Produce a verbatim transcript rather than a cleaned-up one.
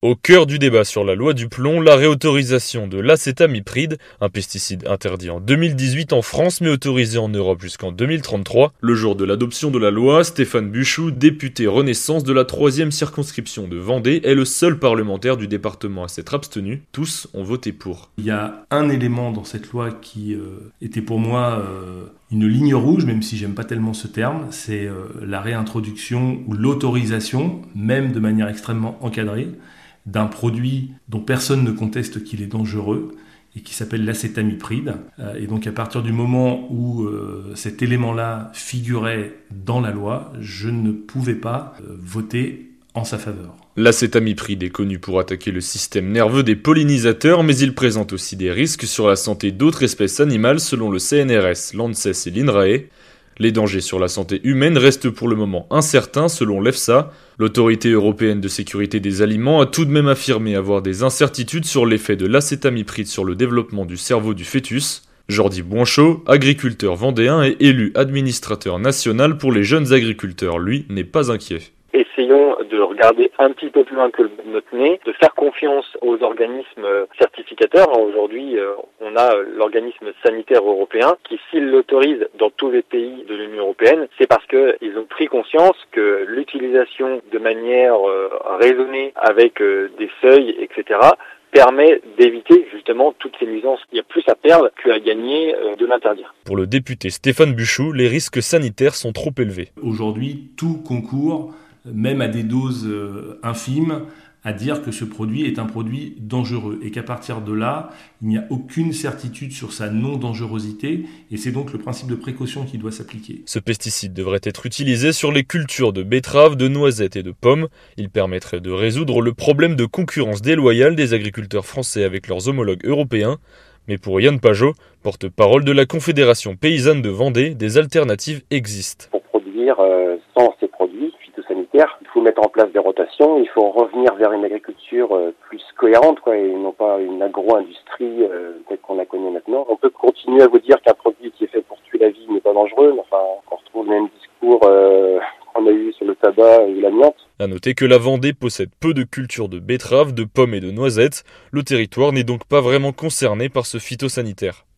Au cœur du débat sur la loi du plomb, la réautorisation de l'acétamipride, un pesticide interdit en deux mille dix-huit en France mais autorisé en Europe jusqu'en deux mille trente-trois. Le jour de l'adoption de la loi, Stéphane Buchou, député Renaissance de la troisième circonscription de Vendée, est le seul parlementaire du département à s'être abstenu. Tous ont voté pour. Il y a un élément dans cette loi qui euh, était pour moi euh, une ligne rouge, même si j'aime pas tellement ce terme, c'est euh, la réintroduction ou l'autorisation, même de manière extrêmement encadrée, d'un produit dont personne ne conteste qu'il est dangereux et qui s'appelle l'acétamipride. Et donc à partir du moment où euh, cet élément-là figurait dans la loi, je ne pouvais pas euh, voter en sa faveur. L'acétamipride est connu pour attaquer le système nerveux des pollinisateurs, mais il présente aussi des risques sur la santé d'autres espèces animales selon le C N R S, l'ANSES et l'INRAE. Les dangers sur la santé humaine restent pour le moment incertains selon l'EFSA. L'autorité européenne de sécurité des aliments a tout de même affirmé avoir des incertitudes sur l'effet de l'acétamipride sur le développement du cerveau du fœtus. Jordi Boinchot, agriculteur vendéen et élu administrateur national pour les jeunes agriculteurs, lui, n'est pas inquiet. Essayons de regarder un petit peu plus loin que notre nez, de faire confiance aux organismes certificateurs. Aujourd'hui, on a l'organisme sanitaire européen qui, s'il l'autorise dans tous les pays de l'Union européenne, c'est parce qu'ils ont pris conscience que l'utilisation de manière raisonnée avec des seuils, et cetera, permet d'éviter justement toutes ces nuisances. Il y a plus à perdre qu'à gagner de l'interdire. Pour le député Stéphane Buchou, les risques sanitaires sont trop élevés. Aujourd'hui, tout concourt, même à des doses euh, infimes, à dire que ce produit est un produit dangereux et qu'à partir de là, il n'y a aucune certitude sur sa non-dangerosité et c'est donc le principe de précaution qui doit s'appliquer. Ce pesticide devrait être utilisé sur les cultures de betteraves, de noisettes et de pommes. Il permettrait de résoudre le problème de concurrence déloyale des agriculteurs français avec leurs homologues européens. Mais pour Yann Pajot, porte-parole de la Confédération paysanne de Vendée, des alternatives existent. Pour produire euh, sans ces produits phytosanitaires, il faut mettre en place des rotations, il faut revenir vers une agriculture euh, plus cohérente, quoi, et non pas une agro-industrie euh, telle qu'on la connaît maintenant. On peut continuer à vous dire qu'un produit qui est fait pour tuer la vie n'est pas dangereux, mais enfin, on retrouve le même discours euh, qu'on a eu sur le tabac et l'amiante. À noter que la Vendée possède peu de cultures de betteraves, de pommes et de noisettes. Le territoire n'est donc pas vraiment concerné par ce phytosanitaire.